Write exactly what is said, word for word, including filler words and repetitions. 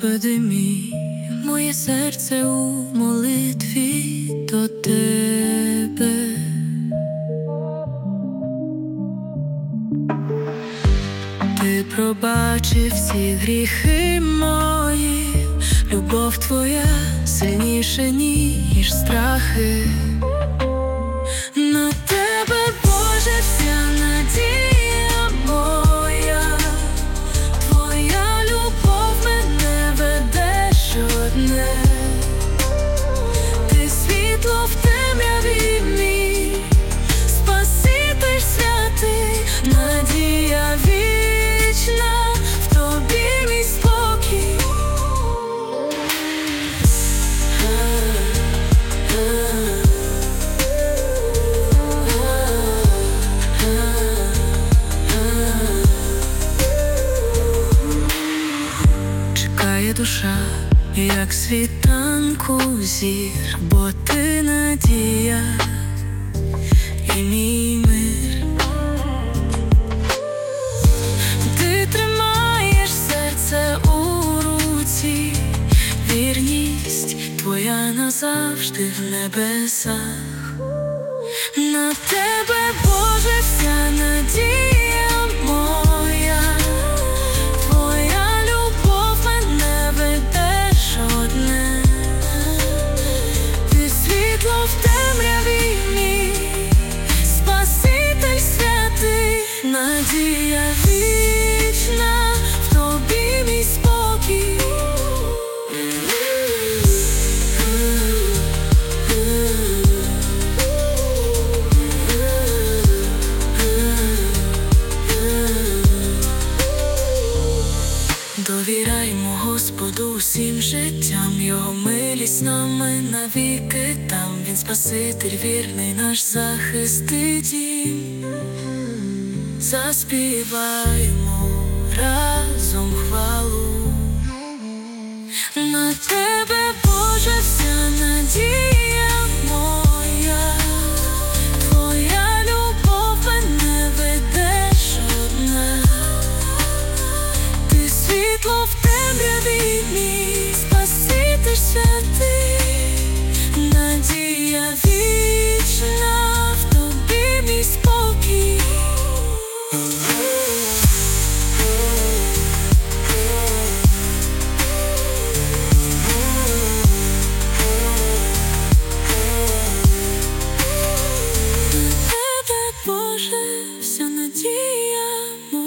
Господи мій, моє серце у молитві до Тебе. Ти пробачив всі гріхи мої, любов Твоя сильніша, ніж страхи. На Тебе, Боже, вся надія моя, Твоя любов мене веде щодня. Ти світло в темряві мій, Спаситель святий, надія вічна, в Тобі мій спокій. Чекає душа, як світанку зір, бо Ти надія і мій мир. Ти тримаєш серце у руці, вірність Твоя назавжди в небесах. На Тебе, Боже, вся надія моя, Твоя любов мене веде щодня. Ти світло в темряві мій, Спаситель святий, надія вічна, в Тобі мій спокій. Довіряймо Господу усім життям, Його милість нами навіки там. Він Спаситель вірний, наш захист і дім. Заспіваймо разом хвалу. На Тебе, Боже, вся надія моя, Твоя любов мене веде щодня. Ти світло в темряві мій, Спаситель святий, надія вічна, в Тобі мій спокій. На Тебе, Боже, вся надія моя.